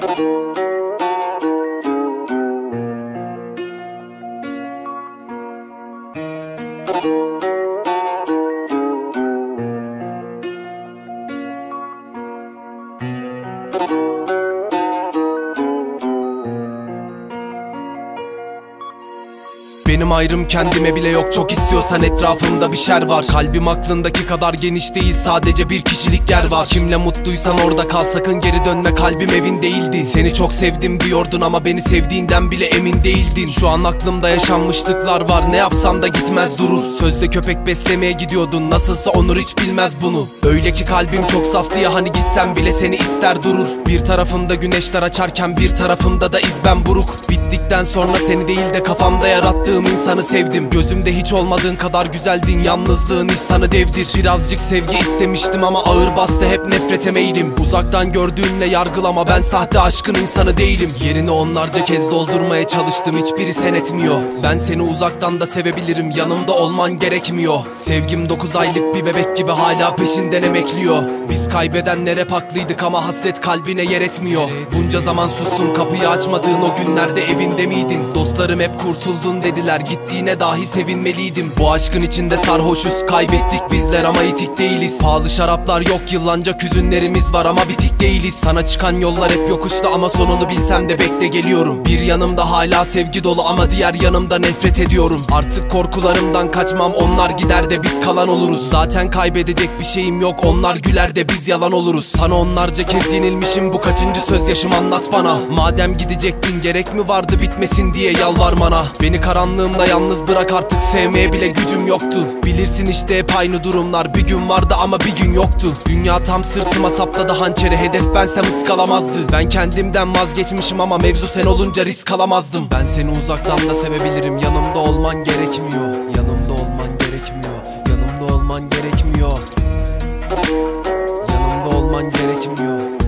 Benim ayrım kendime bile yok, çok istiyorsan etrafımda bir şer var. Kalbim aklındaki kadar geniş değil, sadece bir kişilik yer var. Kimle mutluysan orada kal, sakın geri dönme, kalbim evin değildi. Seni çok sevdim diyordun ama beni sevdiğinden bile emin değildin. Şu an aklımda yaşanmışlıklar var, ne yapsam da gitmez durur. Sözde köpek beslemeye gidiyordun, nasılsa Onur hiç bilmez bunu. Öyle ki kalbim çok saftı ya, hani gitsem bile seni ister durur. Bir tarafımda güneşler açarken bir tarafımda da izben buruk. Bittikten sonra seni değil de kafamda yarattığım insanı sevdim. Gözümde hiç olmadığın kadar güzeldin, yalnızlığın insanı devdir. Birazcık sevgi istemiştim ama ağır bastı hep nefrete meylim. Uzaktan gördüğünle yargılama, ben sahte aşkın insanı değilim. Yerini onlarca kez doldurmaya çalıştım, hiçbiri sen etmiyor. Ben seni uzaktan da sevebilirim, yanımda olman gerekmiyor. Sevgim 9 aylık bir bebek gibi hala peşinden emekliyor. Biz kaybedenler hep haklıydık ama hasret kalbine yer etmiyor. Bunca zaman sustum, kapıyı açmadığın o günlerde evinde miydin? Dostlarım hep kurtuldun dediler, gittiğine dahi sevinmeliydim. Bu aşkın içinde sarhoşuz, kaybettik bizler ama itik değiliz. Pahalı şaraplar yok, yıllanca hüzünlerimiz var ama bitik değiliz. Sana çıkan yollar hep yokuşta ama sonunu bilsem de bekle geliyorum. Bir yanımda hala sevgi dolu ama diğer yanımda nefret ediyorum. Artık korkularımdan kaçmam, onlar gider de biz kalan oluruz. Zaten kaybedecek bir şeyim yok, onlar güler de biz yalan oluruz. Sana onlarca kez yenilmişim, bu kaçıncı söz yaşım, anlat bana. Madem gidecektin, gerek mi vardı bitmesin diye yalvarmana? Beni karanlığımda yalnız bırak, artık sevmeye bile gücüm yoktu. Bilirsin işte hep aynı durumlar, bir gün vardı ama bir gün yoktu. Dünya tam sırtıma sapladı hançeri, hedef bensem ıskalamazdı. Ben kendimden vazgeçmişim ama mevzu sen olunca risk alamazdım. Ben seni uzaktan da sevebilirim, yanımda olman gerekmiyor. Yanımda olman gerekmiyor. Yanımda olman gerekmiyor. Yanımda olman gerekmiyor.